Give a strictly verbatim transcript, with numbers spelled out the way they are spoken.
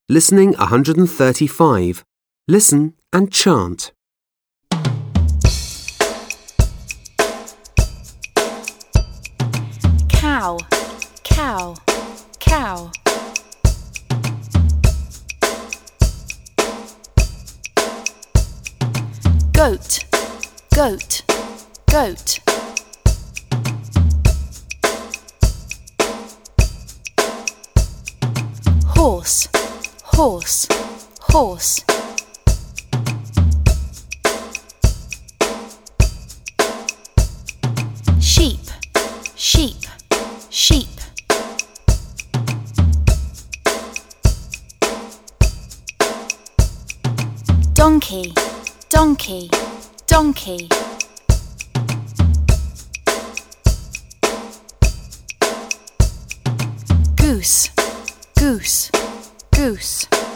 Listening one hundred thirty-five. Listen and chant. Cow, cow, cow. Goat, goat, goat. Horse, horse, horse. Sheep, sheep, sheep. Donkey, donkey, donkey. Goose, goose, goose.